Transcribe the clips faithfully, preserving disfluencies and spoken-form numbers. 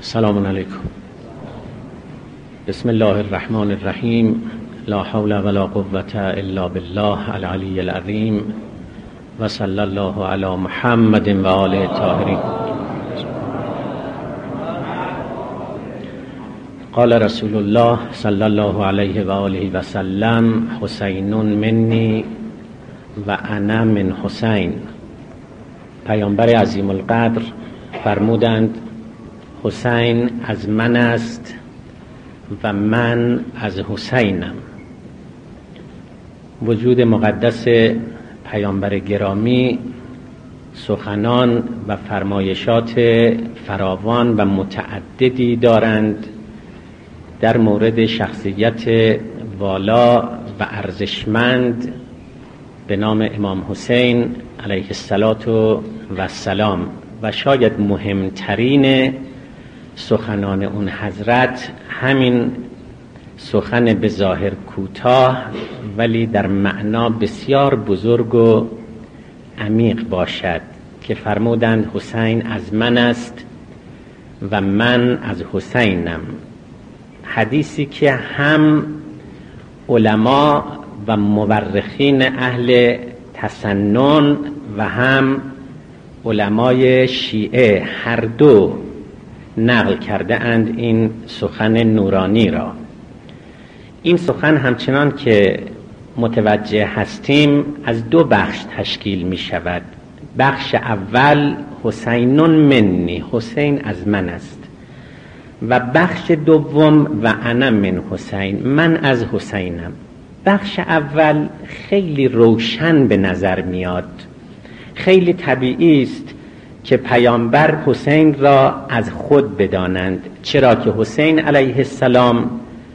سلام علیکم. بسم الله الرحمن الرحیم. لا حول ولا قوة الا بالله العلی العظیم و صلی الله علی محمد و آله الطاهرین. قال رسول الله صلی الله علیه و آله و سلم: حسین منی و انا من حسین. پیامبر عظیم القدر فرمودند حسین از من است و من از حسینم. وجود مقدس پیامبر گرامی سخنان و فرمایشات فراوان و متعددی دارند در مورد شخصیت والا و ارزشمند به نام امام حسین علیه السلام و شاید مهمترین سخنان اون حضرت همین سخن به ظاهر کوتاه ولی در معنا بسیار بزرگ و عمیق باشد که فرمودند حسین از من است و من از حسینم. حدیثی که هم علما و مورخین اهل تسنن و هم علمای شیعه هر دو نقل کرده اند این سخن نورانی را. این سخن همچنان که متوجه هستیم از دو بخش تشکیل می شود. بخش اول حسین منی، حسین از من است، و بخش دوم و انا من حسین، من از حسینم. بخش اول خیلی روشن به نظر میاد، خیلی طبیعی است که پیامبر حسین را از خود بدانند، چرا که حسین علیه السلام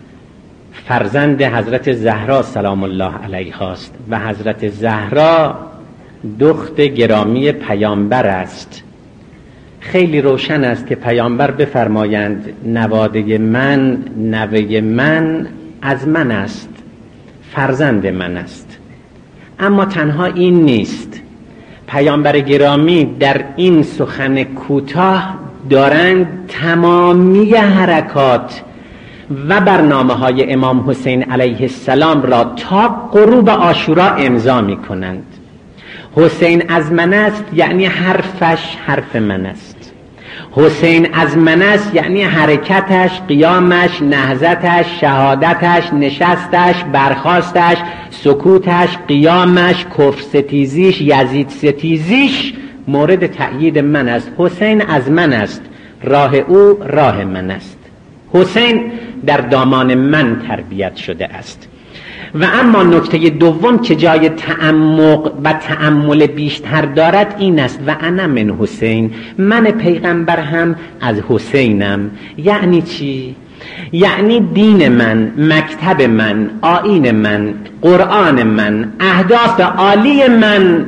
فرزند حضرت زهرا سلام الله علیها است و حضرت زهرا دختر گرامی پیامبر است. خیلی روشن است که پیامبر بفرمایند نواده من، نوه من از من است، فرزند من است. اما تنها این نیست، پیامبر گرامی در این سخن کوتاه دارند تمامی حرکات و برنامه های امام حسین علیه السلام را تا غروب عاشورا امضا می کنند. حسین از من است یعنی حرفش حرف من است. حسین از من است یعنی حرکتش، قیامش، نهضتش، شهادتش، نشستش، برخاستش، سکوتش، قیامش، کفر ستیزیش، یزید ستیزیش مورد تأیید من است. حسین از من است، راه او راه من است. حسین در دامان من تربیت شده است. و اما نکته دوم که جای تعمق و تأمل بیشتر دارد این است و انا من حسین، من پیغمبر هم از حسینم. یعنی چی؟ یعنی دین من، مکتب من، آیین من، قرآن من، اهداف عالی من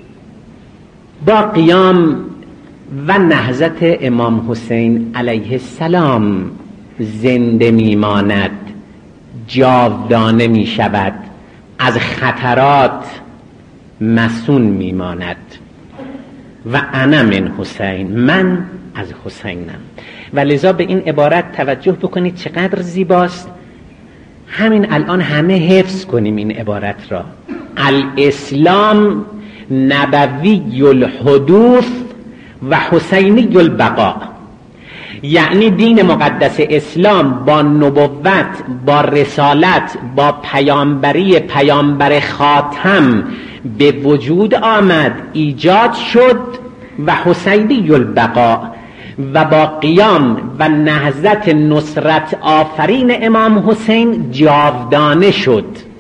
با قیام و نهضت امام حسین علیه السلام زنده میماند، جاودانه می شود، از خطرات مسون می ماند. و انا من حسین، من از حسینم. و لذا به این عبارت توجه بکنید چقدر زیباست. همین الان همه حفظ کنیم این عبارت را. الاسلام نبوی الحدوث و حسینی البقاء. یعنی دین مقدس اسلام با نبوت، با رسالت، با پیامبری پیامبر خاتم به وجود آمد، ایجاد شد و حسینی البقاء، و با قیام و نهضت نصرت آفرین امام حسین جاودانه شد.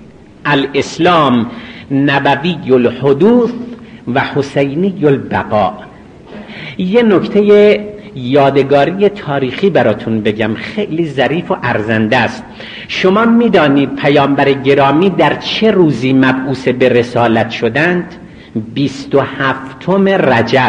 الاسلام نبوی الحدوث و حسینی البقاء. یه نکته یادگاری تاریخی براتون بگم، خیلی ظریف و ارزنده است. شما میدانید پیامبر گرامی در چه روزی مبعوث به رسالت شدند؟ بیست و هفتم رجب.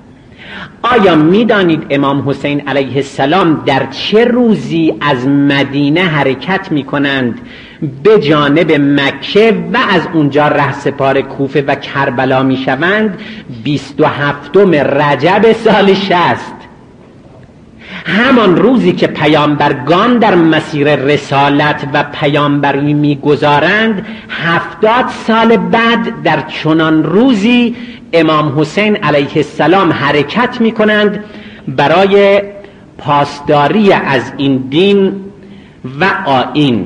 آیا میدانید امام حسین علیه السلام در چه روزی از مدینه حرکت میکنند به جانب مکه و از اونجا رهسپار کوفه و کربلا میشوند؟ بیست و هفتم رجب سال شصت. همان روزی که پیامبرگان در مسیر رسالت و پیامبری میگذارند، هفتاد سال بعد در چنان روزی امام حسین علیه السلام حرکت میکنند برای پاسداری از این دین و آیین.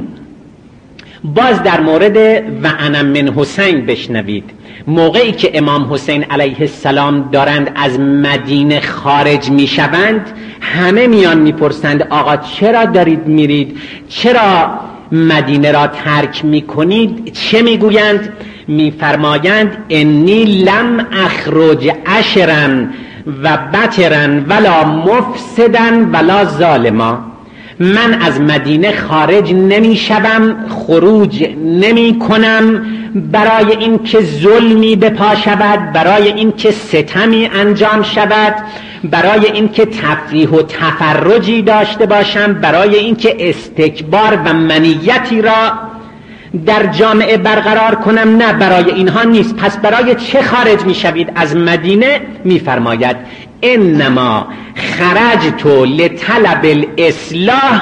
باز در مورد و انا من حسین بشنوید. موقعی که امام حسین علیه السلام دارند از مدینه خارج میشوند، همه میان میپرسند آقا چرا دارید میرید؟ چرا مدینه را ترک میکنید؟ چه میگویند؟ میفرمایند انی لم اخرج عشرا و بطرا ولا مفسدا ولا ظالما. من از مدینه خارج نمی شوم، خروج نمی کنم برای اینکه ظلمی بپا شود، برای اینکه ستمی انجام شود، برای اینکه تفریح و تفرجی داشته باشم، برای اینکه استکبار و منیتی را در جامعه برقرار کنم. نه، برای اینها نیست. پس برای چه خارج می شوید از مدینه؟ می فرماید انما خرجت لطلب الاصلاح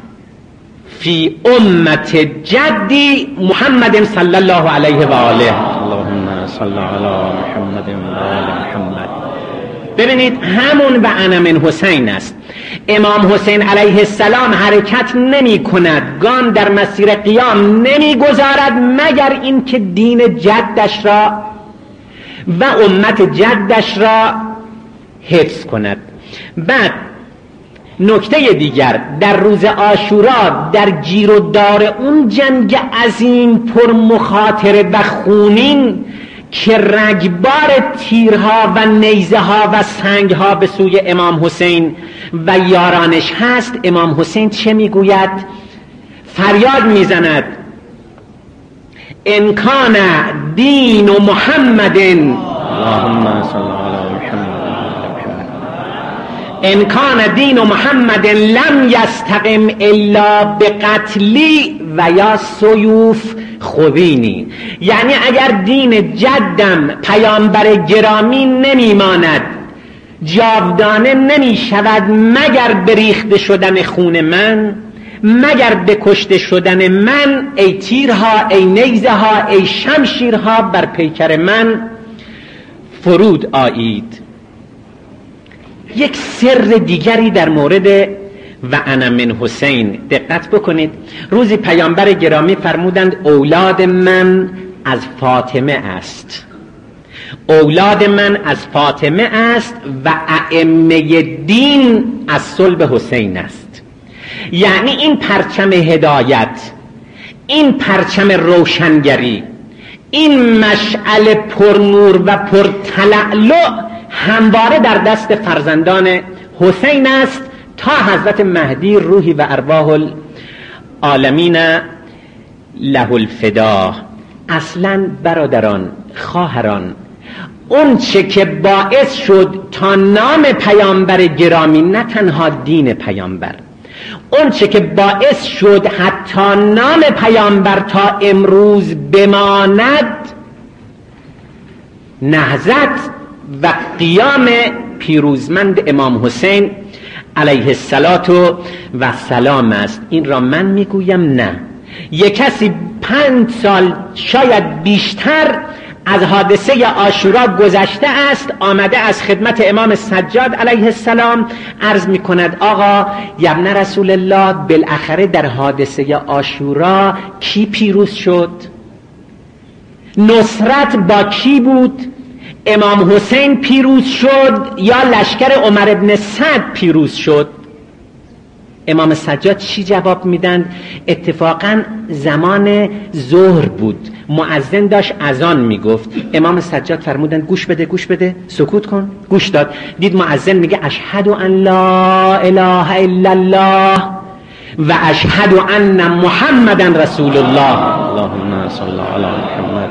فی امت جدی محمد صلی الله علیه و آله. اللهم صل علی محمد و آل محمد. ببینید همون و انا من حسین است. امام حسین علیه السلام حرکت نمی کند، گام در مسیر قیام نمی گذارد مگر اینکه دین جدش را و امت جدش را حفظ کند. بعد نکته دیگر، در روز عاشورا در گیر و دار اون جنگ عظیم پر مخاطره و خونین که رگبار تیرها و نیزه ها و سنگ ها به سوی امام حسین و یارانش هست، امام حسین چه میگوید؟ فریاد میزند ان کان دین محمد، اللهم صل علی محمد، ان کان دین محمد لم یستقم الا بقتلی و یا سیوف خوینی. یعنی اگر دین جدم پیامبر گرامی نمیماند، جاودانه نمی شود مگر بریخته شدن خون من، مگر بکشته شدن من، ای تیرها، ای نیزه ها، ای شمشیرها بر پیکر من فرود آیید. یک سر دیگری در مورد و انا من حسین دقت بکنید. روزی پیامبر گرامی فرمودند اولاد من از فاطمه است، اولاد من از فاطمه است و ائمه دین از صلب حسین است. یعنی این پرچم هدایت، این پرچم روشنگری، این مشعل پرنور و پرتلألؤ همواره در دست فرزندان حسین است تا حضرت مهدی روحی و ارواح العالمین له الفدا. اصلا برادران، خواهران، اون چه که باعث شد تا نام پیامبر گرامی، نه تنها دین پیامبر، اون چه که باعث شد حتی نام پیامبر تا امروز بماند، نهضت و قیام پیروزمند امام حسین علیه الصلاة و السلام است. این را من میگویم؟ نه. یک کسی پنج سال شاید بیشتر از حادثه عاشورا گذشته است، آمده از خدمت امام سجاد علیه السلام عرض می کند آقا ابن رسول الله، بالاخره در حادثه عاشورا کی پیروز شد؟ نصرت با کی بود؟ امام حسین پیروز شد یا لشکر عمر ابن سعد پیروز شد؟ امام سجاد چی جواب میدن؟ اتفاقا زمان ظهر بود، مؤذن داشت اذان میگفت، امام سجاد فرمودن گوش بده گوش بده، سکوت کن. گوش داد، دید مؤذن میگه اشهد ان لا اله الا الله و اشهد ان محمدن رسول الله. اللهم صل علی محمد.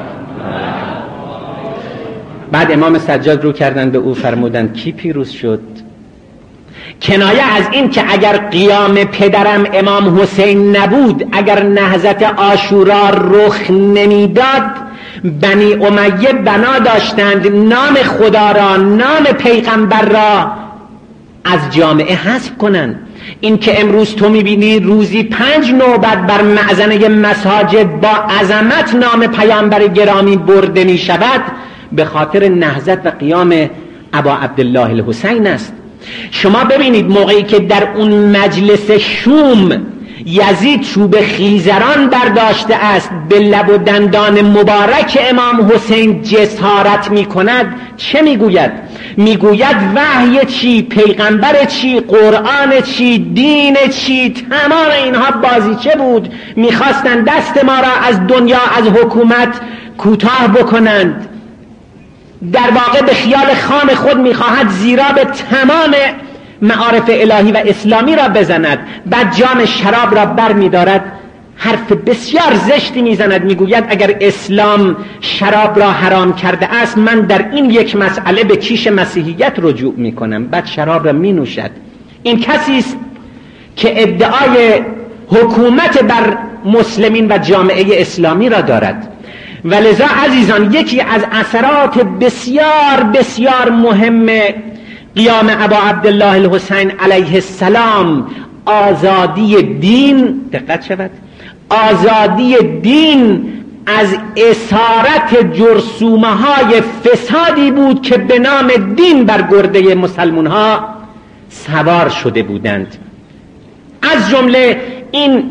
بعد امام سجاد رو کردن به او، فرمودن کی پیروز شد؟ کنایه از این که اگر قیام پدرم امام حسین نبود، اگر نهضت عاشورا رخ نمیداد، بنی امیه بنا داشتند نام خدا را، نام پیغمبر را از جامعه حذف کنن. این که امروز تو میبینی روزی پنج نوبت بر معزنه مساجد با عظمت نام پیامبر گرامی برده میشود، به خاطر نهضت و قیام ابا عبدالله الحسین است. شما ببینید موقعی که در اون مجلس شوم یزید چوب خیزران برداشته است، به لب و دندان مبارک امام حسین جسارت می کند، چه میگوید؟ میگوید وحی چی، پیغمبر چی، قرآن چی، دین چی، تمام اینها بازیچه بود، میخواستن دست ما را از دنیا، از حکومت کوتاه بکنند. در واقع به خیال خام خود میخواهد زیرا به تمام معارف الهی و اسلامی را بزند. بعد جام شراب را بر می‌دارد، حرف بسیار زشتی میزند، میگوید اگر اسلام شراب را حرام کرده است، من در این یک مسئله به کیش مسیحیت رجوع میکنم. بعد شراب را می نوشد. این کسی است که ادعای حکومت بر مسلمین و جامعه اسلامی را دارد. ولذا عزیزان، یکی از اثرات بسیار بسیار مهم قیام ابا عبدالله الحسین علیه السلام آزادی دین، دقت شود، آزادی دین از اسارت جرثومه های فسادی بود که به نام دین بر گرده مسلمان ها سوار شده بودند. از جمله این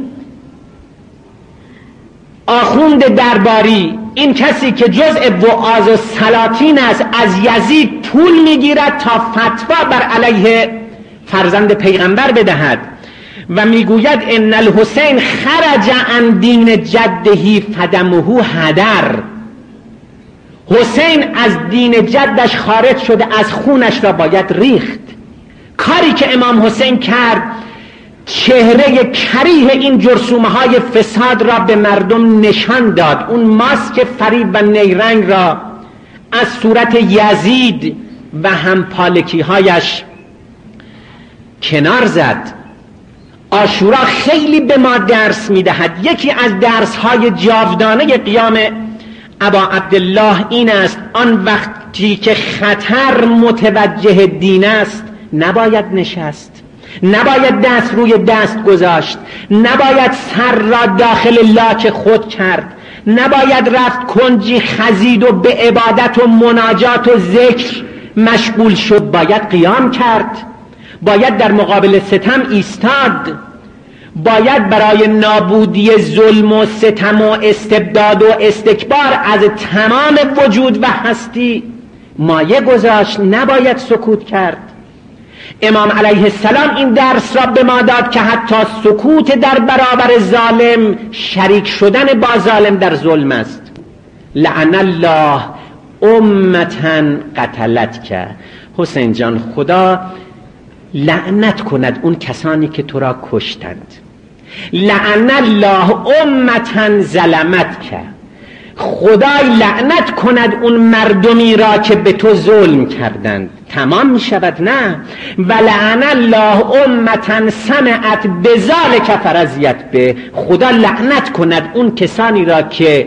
آخوند درباری، این کسی که جزء وعاظ و سلاطین است، از یزید پول میگیرد تا فتوا بر علیه فرزند پیغمبر بدهد و میگوید ان الحسین خرج عن دین جدهی فدمه هدر. حسین از دین جدش خارج شده، از خونش را باید ریخت. کاری که امام حسین کرد چهره کریه این جرثومه های فساد را به مردم نشان داد. اون ماسک فریب و نیرنگ را از صورت یزید و هم پالکی هایش کنار زد. عاشورا خیلی به ما درس میدهد. یکی از درس های جاودانه قیام ابا عبدالله این است: آن وقتی که خطر متوجه دین است نباید نشست، نباید دست روی دست گذاشت، نباید سر را داخل لاک خود کرد، نباید رفت کنجی خزید و به عبادت و مناجات و ذکر مشغول شد. باید قیام کرد، باید در مقابل ستم ایستاد، باید برای نابودی ظلم و ستم و استبداد و استکبار از تمام وجود و هستی مایه گذاشت، نباید سکوت کرد. امام علیه السلام این درس را به ما داد که حتی سکوت در برابر ظالم شریک شدن با ظالم در ظلم است. لعن الله امتا قتلت که، حسین جان خدا لعنت کند اون کسانی که تو را کشتند. لعن الله امتا ظلمت که، خدای لعنت کند اون مردمی را که به تو ظلم کردند. تمام می شود؟ نه. و لعن الله امتا سمعت بذالک فرضیت به، خدا لعنت کند اون کسانی را که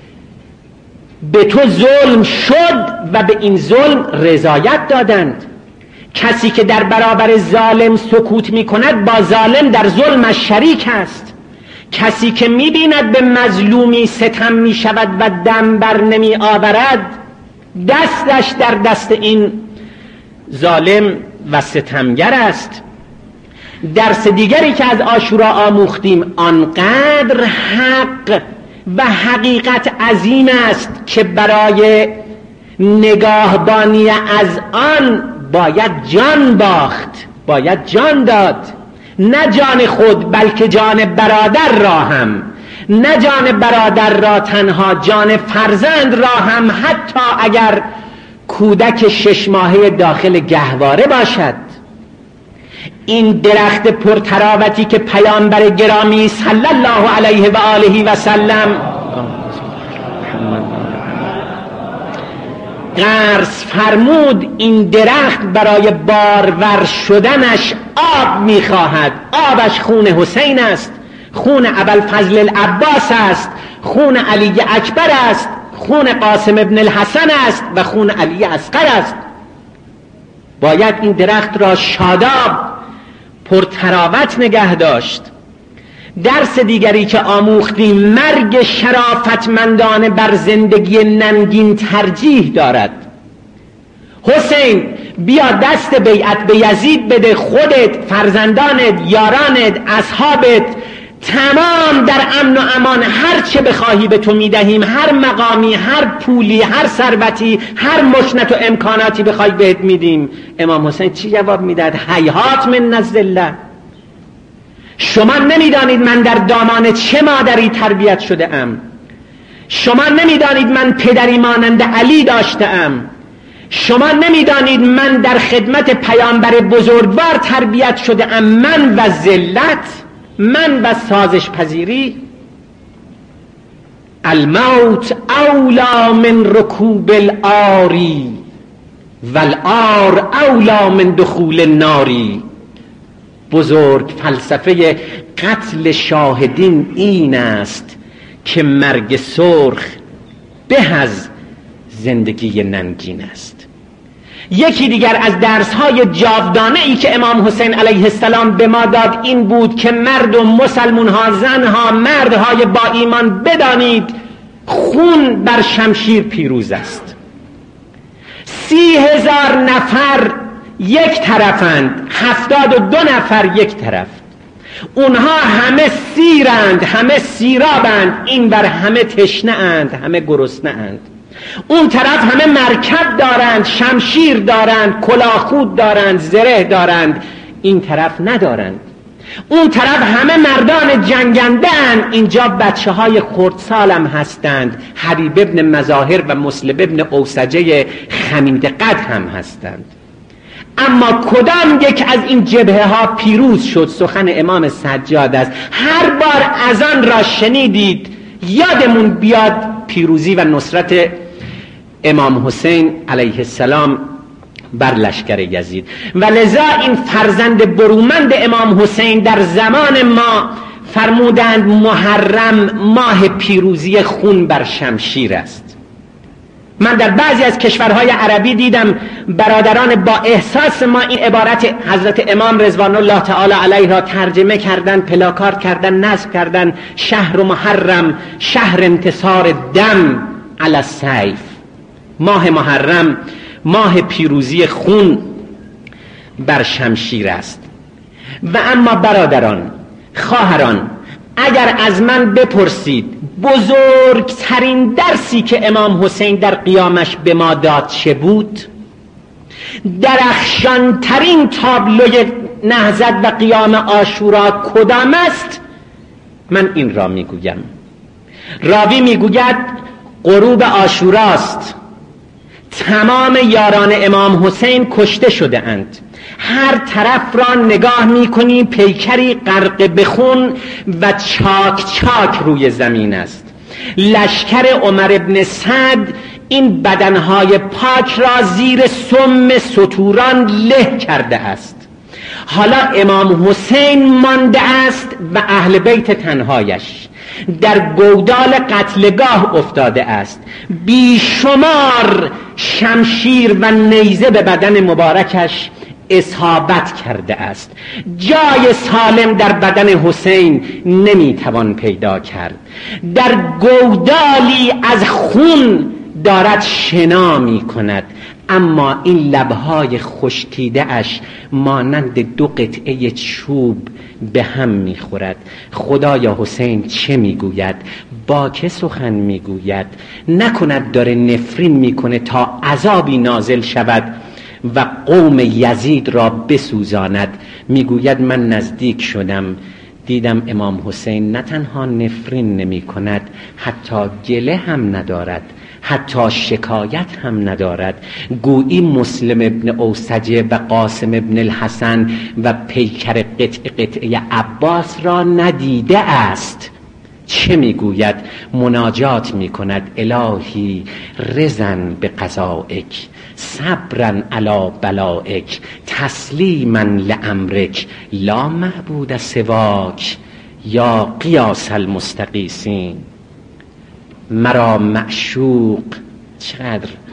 به تو ظلم شد و به این ظلم رضایت دادند. کسی که در برابر ظالم سکوت می کند با ظالم در ظلمش شریک است. کسی که می بیند به مظلومی ستم می شود و دم بر نمی آورد، دستش در دست این ظالم و ستمگر است. درس دیگری که از عاشورا آموختیم، آنقدر حق و حقیقت عظیم است که برای نگاهبانی از آن باید جان باخت، باید جان داد. نه جان خود بلکه جان برادر را هم، نه جان برادر را تنها، جان فرزند را هم، حتی اگر کودک شش ماهه داخل گهواره باشد. این درخت پرتراوتی که پیامبر گرامی صلی الله علیه و آله و سلم غرس فرمود، این درخت برای بارور شدنش آب میخواهد. آبش خون حسین است، خون ابوالفضل العباس است، خون علی اکبر است، خون قاسم ابن الحسن است و خون علی اصغر است. باید این درخت را شاداب پرتراوت نگه داشت. درس دیگری که آموختیم مرگ شرافتمندانه بر زندگی ننگین ترجیح دارد. حسین بیا دست بیعت به یزید بده، خودت، فرزندانت، یارانت، اصحابت تمام در امن و امان، هر چه بخواهی به تو میدهیم، هر مقامی، هر پولی، هر ثروتی، هر مشنت و امکاناتی بخوای بهت میدیم. امام حسین چی جواب میداد؟ هیهات من الذله. شما نمیدانید من در دامان چه مادری تربیت شده ام. شما نمیدانید من پدری مانند علی داشته ام. شما نمیدانید من در خدمت پیامبر بزرگوار تربیت شده ام. من و ذلت، من و سازش پذیری. الموت اولا من رکوب الآری والآر اولا من دخول الناری. بزرگ فلسفه قتل شاهدین این است که مرگ سرخ به از زندگی ننگین است. یکی دیگر از درس‌های جاودانه ای که امام حسین علیه السلام به ما داد این بود که مردم، مسلمان‌ها، زنها، مردهای با ایمان بدانید خون بر شمشیر پیروز است. سی هزار نفر یک طرفند، هفتاد و دو نفر یک طرف. اونها همه سیرند، همه سیرابند، این بر همه تشنه اند، همه گرسنه اند. اون طرف همه مرکب دارند، شمشیر دارند، کلاهخود دارند، زره دارند، این طرف ندارند. اون طرف همه مردان جنگنده اند، اینجا بچه های خردسالم هستند. حبیب ابن مظاهر و مسلم ابن اوسجه خمید قد هم هستند. اما کدام یک از این جبهه ها پیروز شد؟ سخن امام سجاد است. هر بار اذان را شنیدید یادمون بیاد پیروزی و نصرت امام حسین علیه السلام بر لشکر یزید. و لذا این فرزند برومند امام حسین در زمان ما فرمودند محرم ماه پیروزی خون بر شمشیر است. من در بعضی از کشورهای عربی دیدم برادران با احساس ما این عبارت حضرت امام رضوان الله تعالی علیه را ترجمه کردن، پلاکارد کردن، نصب کردن: شهر محرم شهر انتصار دم علی السیف. ماه محرم ماه پیروزی خون بر شمشیر است. و اما برادران، خواهران، اگر از من بپرسید بزرگترین درسی که امام حسین در قیامش به ما داد چه بود؟ درخشانترین تابلوی نهضت و قیام عاشورا کدام است؟ من این را میگویم. راوی میگوید غروب عاشوراست. تمام یاران امام حسین کشته شده اند. هر طرف را نگاه میکنی پیکری غرق به خون و چاک چاک روی زمین است. لشکر عمر ابن سعد این بدنهای پاک را زیر سم ستوران له کرده است. حالا امام حسین مانده است و اهل بیت تنهایش در گودال قتلگاه افتاده است. بیشمار شمشیر و نیزه به بدن مبارکش اصابت کرده است. جای سالم در بدن حسین نمیتوان پیدا کرد. در گودالی از خون دارد شنا می کند، اما این لبهای خشکیده اش مانند دو قطعه چوب به هم می خورد. خدایا حسین چه می گوید؟ با که سخن می گوید؟ نکند داره نفرین می کنه تا عذابی نازل شود و قوم یزید را بسوزاند. میگوید من نزدیک شدم، دیدم امام حسین نه تنها نفرین نمی کند، حتی گله هم ندارد، حتی شکایت هم ندارد. گویی مسلم ابن اوسجه و قاسم ابن الحسن و پیکر قطع قطعه عباس را ندیده است. چه میگوید؟ مناجات میکند: الهی رزن به قضائک، صبرن علی بلائک، تسلیما لامرک، لا معبود سواک، یا قیاس المستقیسین. مرا معشوق چقدر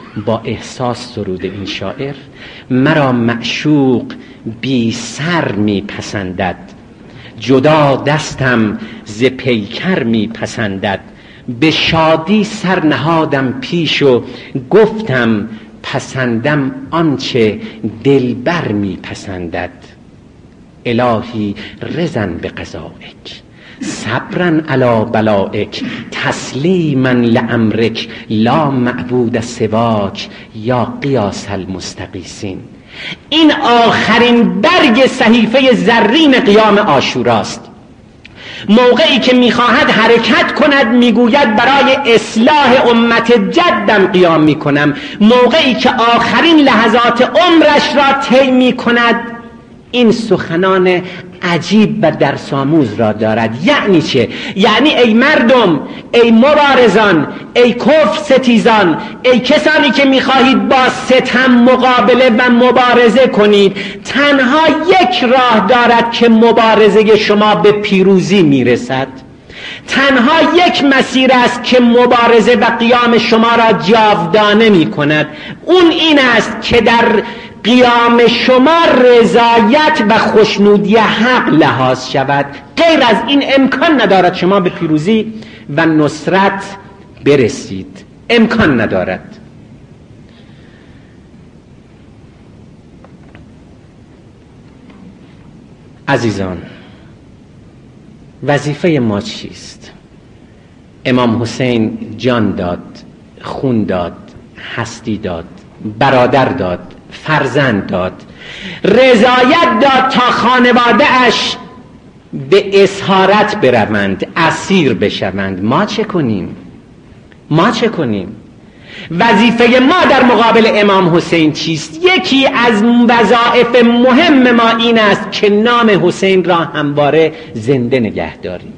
با احساس سرود این شاعر: مرا معشوق بی سر می پسندد، جدا دستم ز پیکر می پسندد، به شادی سر نهادم پیش و گفتم پسندم آنچه دلبر می پسندد. الهی رضا به قضائک، صبرا علی بلائک، تسلیما لامرک، لا معبود سواک یا قیاس المستقیسین. این آخرین برگ صحیفه زرین قیام عاشوراست. موقعی که میخواهد حرکت کند میگوید برای اصلاح امت جدم قیام میکنم. موقعی که آخرین لحظات عمرش را طی میکند این سخنان عجیب و درس‌آموز را دارد. یعنی چه؟ یعنی ای مردم، ای مبارزان، ای کفر ستیزان، ای کسانی که میخواهید با ستم مقابله و مبارزه کنید، تنها یک راه دارد که مبارزه شما به پیروزی میرسد. تنها یک مسیر است که مبارزه و قیام شما را جاودانه می کند. اون این است که در قیام شما رضایت و خوشنودی حق لحاظ شود. غیر از این امکان ندارد شما به پیروزی و نصرت برسید. امکان ندارد. عزیزان، وظیفه ما چیست؟ امام حسین جان داد، خون داد، هستی داد، برادر داد، فرزند داد، رضایت داد تا خانواده اش به اسارت بروند، اسیر بشوند. ما چه کنیم؟ ما چه کنیم؟ وظیفه ما در مقابل امام حسین چیست؟ یکی از وظایف مهم ما این است که نام حسین را همواره زنده نگه داریم.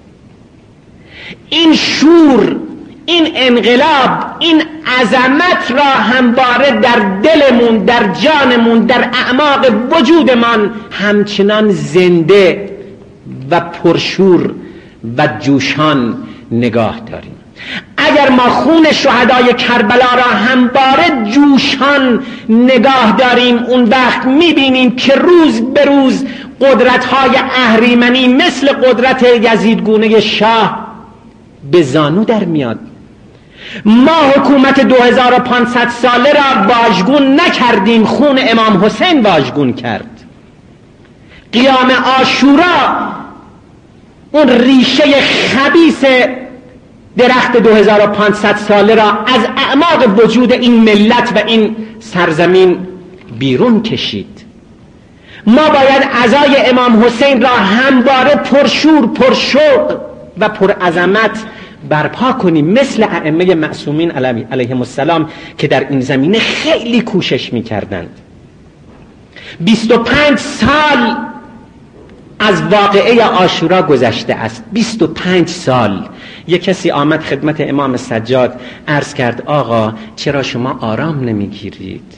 این شور، این انقلاب، این عظمت را همواره در دلمون، در جانمون، در اعماق وجودمان همچنان زنده و پرشور و جوشان نگاه داریم. اگر ما خون شهدای کربلا را همواره جوشان نگاه داریم، اون وقت میبینیم که روز به روز قدرت‌های اهریمنی مثل قدرت یزیدگونه شاه به زانو در میاد. ما حکومت دو هزار و پانصد ساله را واژگون نکردیم، خون امام حسین واژگون کرد. قیام عاشورا اون ریشه خبیث درخت دو هزار و پانصد ساله را از اعماق وجود این ملت و این سرزمین بیرون کشید. ما باید عزای امام حسین را همواره پرشور، پرشوق و پرعظمت برپا کنیم، مثل ائمه معصومین علیهم السلام که در این زمینه خیلی کوشش می‌کردند. بیست و پنج سال از واقعه عاشورا گذشته است. بیست و پنج سال. یک کسی آمد خدمت امام سجاد عرض کرد آقا چرا شما آرام نمیگیرید؟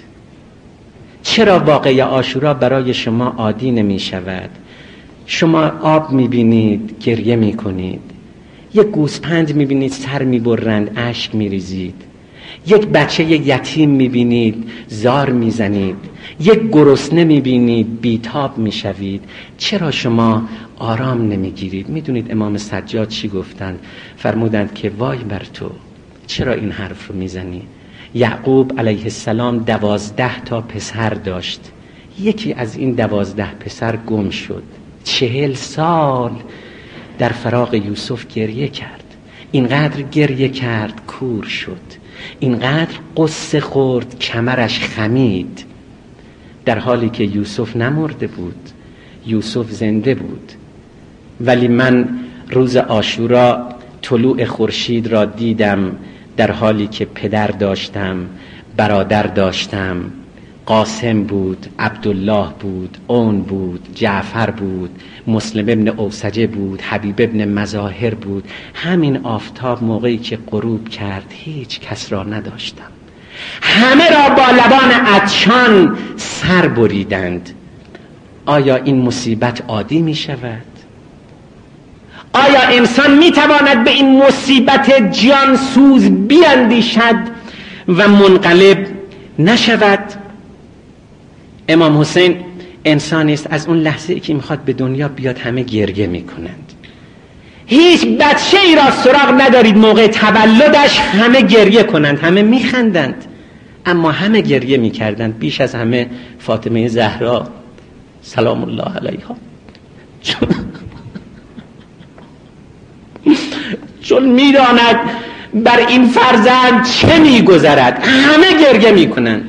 چرا واقعه عاشورا برای شما عادی نمی شود؟ شما آب میبینید گریه میکنید، یک گوسپند میبینید سر میبرند اشک میریزید، یک بچه یتیم میبینید زار میزنید، یک گرسنه میبینید بیتاب میشوید. چرا شما آرام نمیگیرید؟ میدونید امام سجاد چی گفتند؟ فرمودند که وای بر تو، چرا این حرف رو میزنی؟ یعقوب علیه السلام دوازده تا پسر داشت، یکی از این دوازده پسر گم شد. چهل سال در فراق یوسف گریه کرد، اینقدر گریه کرد کور شد، اینقدر قصه خورد کمرش خمید، در حالی که یوسف نمرده بود، یوسف زنده بود. ولی من روز عاشورا طلوع خورشید را دیدم در حالی که پدر داشتم، برادر داشتم، قاسم بود، عبدالله بود، اون بود، جعفر بود، مسلم ابن اوسجه بود، حبیب ابن مظاهر بود. همین آفتاب موقعی که غروب کرد هیچ کس را نداشتم، همه را با لبان عطشان سر بریدند. آیا این مصیبت عادی می شود؟ آیا انسان می تواند به این مصیبت جانسوز بیندیشد و منقلب نشود. امام حسین انسانی است از اون لحظه ای که میخواد به دنیا بیاد همه گریه میکنند. هیچ بچه ای را سراغ ندارید موقع تولدش همه گریه کنند، همه میخندند، اما همه گریه میکردند. بیش از همه فاطمه زهرا سلام الله علیها، چون چون میداند بر این فرزند چه میگذرد، همه گریه میکنند.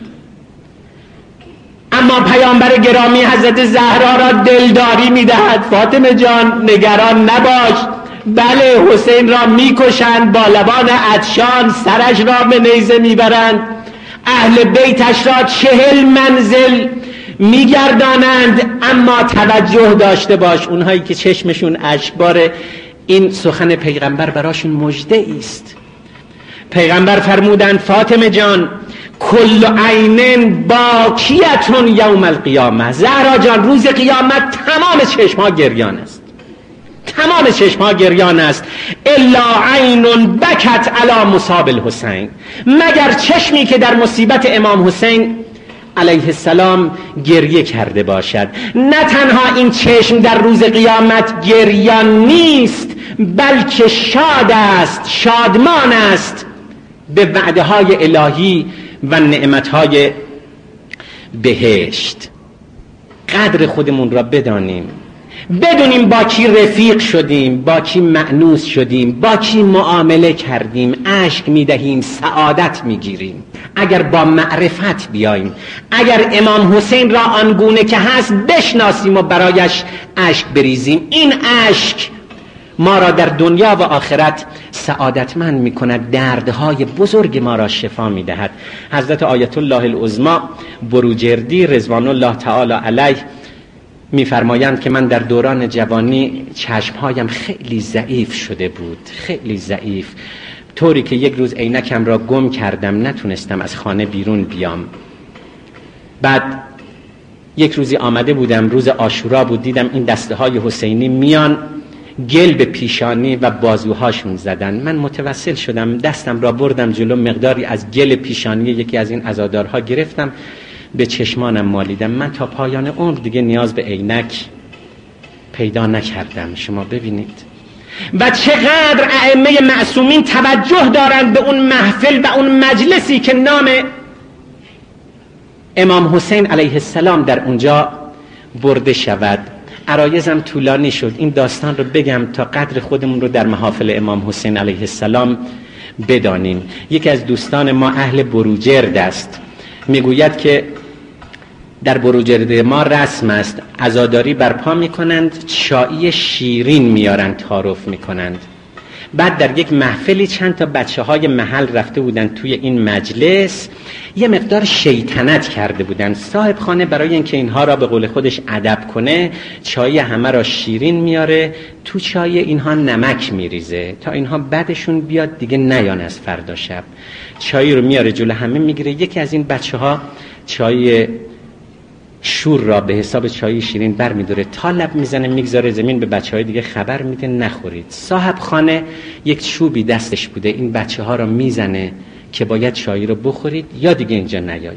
اما پیامبر گرامی حضرت زهرا را دلداری میدهد، فاطمه جان نگران نباش، بله حسین را میکشند، با لبان عطشان سرش را به نیزه میبرند، اهل بیتش را چهل منزل میگردانند، اما توجه داشته باش اونهایی که چشمشون اشکباره، این سخن پیغمبر براشون مژده است. پیغمبر فرمودند فاطمه جان کل عین باکیتون یوم القیامه، زهرا جان روز قیامت تمام چشم ها گریان است، تمام چشم ها گریان است، الا عین بکت علی مصاب الحسین، مگر چشمی که در مصیبت امام حسین علیه السلام گریه کرده باشد. نه تنها این چشم در روز قیامت گریان نیست، بلکه شاد است، شادمان است به وعده های الهی و نعمت های بهشت. قدر خودمون را بدانیم، بدونیم با کی رفیق شدیم، با کی مأنوس شدیم، با کی معامله کردیم، اشک میدهیم، سعادت میگیریم. اگر با معرفت بیاییم، اگر امام حسین را آنگونه که هست بشناسیم و برایش اشک بریزیم، این اشک ما را در دنیا و آخرت سعادتمند میکند، دردهای بزرگ ما را شفا میدهد. حضرت آیت الله العظمی بروجردی رضوان الله تعالی علیه میفرمایند که من در دوران جوانی چشمهایم خیلی ضعیف شده بود، خیلی ضعیف، طوری که یک روز عینکم را گم کردم، نتونستم از خانه بیرون بیام. بعد یک روزی آمده بودم، روز عاشورا بود، دیدم این دسته های حسینی میان گل به پیشانی و بازوهاشون زدن. من متوسل شدم، دستم را بردم جلو، مقداری از گل پیشانی یکی از این عزادارها گرفتم، به چشمانم مالیدم. من تا پایان عمر دیگه نیاز به عینک پیدا نکردم. شما ببینید و چقدر ائمه معصومین توجه دارند به اون محفل و اون مجلسی که نام امام حسین علیه السلام در اونجا برده شود. عرایزم طولانی شد، این داستان رو بگم تا قدر خودمون رو در محافل امام حسین علیه السلام بدانیم. یکی از دوستان ما اهل بروجرد است، میگوید که در بروجرد ما رسم است عزاداری برپا میکنند، چایی شیرین میارند تعارف میکنند. بعد در یک محفلی چند تا بچه های محل رفته بودند توی این مجلس، یه مقدار شیطنت کرده بودند. صاحب خانه برای اینکه اینها را به قول خودش ادب کنه، چای همه را شیرین میاره، تو چای اینها نمک میریزه تا اینها بعدشون بیاد دیگه نیان از فردا شب. چای رو میاره جلو همه میگیره. یکی از این بچه ها چای شور را به حساب چای شیرین بر میداره، تا لب میزنه میگذاره زمین، به بچه های دیگه خبر میده نخورید. صاحب خانه یک چوبی دستش بوده، این بچه ها را میزنه که باید چای رو بخورید یا دیگه اینجا نیایید.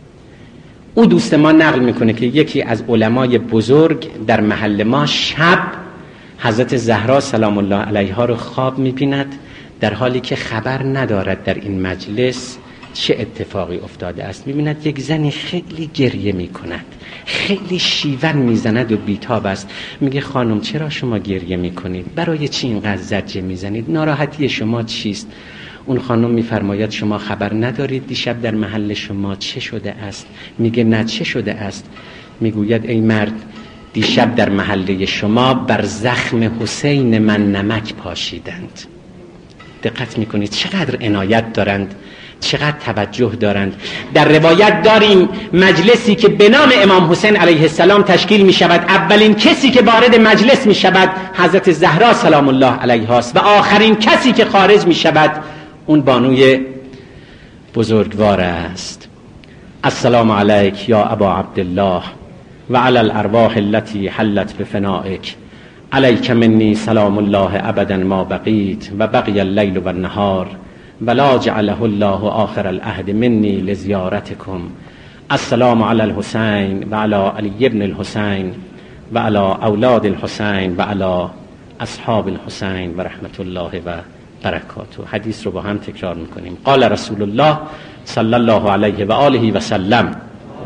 او دوست ما نقل میکنه که یکی از علمای بزرگ در محل ما شب حضرت زهرا سلام الله علیها رو خواب میبیند، در حالی که خبر ندارد در این مجلس چه اتفاقی افتاده است. میبیند یک زنی خیلی گریه میکند، خیلی شیون میزند و بیتاب است. میگه خانم چرا شما گریه میکنید؟ برای چی اینقدر زجه میزنید؟ ناراحتی شما چیست؟ اون خانم میفرماید شما خبر ندارید دیشب در محل شما چه شده است؟ میگه نه چه شده است؟ میگوید ای مرد، دیشب در محله شما بر زخم حسین من نمک پاشیدند. دقت میکنید چقدر عنایت دارند، چقدر توجه دارند. در روایت داریم مجلسی که به نام امام حسین علیه السلام تشکیل می شود، اولین کسی که وارد مجلس می شود حضرت زهرا سلام الله علیها است و آخرین کسی که خارج می شود اون بانوی بزرگوار است. السلام علیک یا ابا عبدالله و علی الارواح التي حلت بفنائک، علیک منی سلام الله ابدا ما بقیت و بقی اللیل و النهار ولا جعله الله آخر العهد منی لزیارتکم. السلام علی الحسین و علی علی ابن الحسین و علی اولاد الحسین و علی اصحاب الحسین و رحمت الله و برکاته. حدیث رو با هم تکرار میکنیم. قال رسول الله صلی الله علیه و آله و سلم: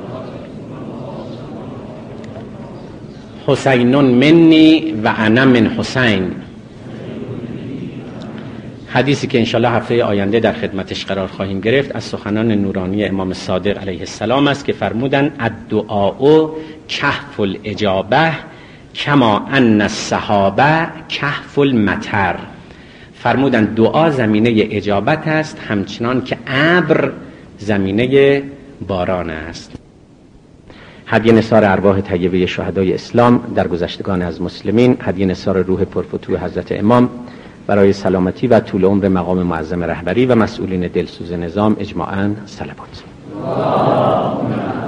حسین منی و انا من حسین. حدیثی که انشالله هفته آینده در خدمتش قرار خواهیم گرفت از سخنان نورانی امام صادق علیه السلام است که فرمودن الدعاء کهف الاجابه کما ان الصحابه کهف المطر. فرمودن دعا زمینه اجابت است همچنان که ابر زمینه باران است. هدیه نثار ارواح طیبه شهدای اسلام در گذشتگان از مسلمین، هدیه نثار روح پرفتوح حضرت امام برای سلامتی و طول عمر مقام معظم رهبری و مسئولین دلسوز نظام اجماعاً صلوات.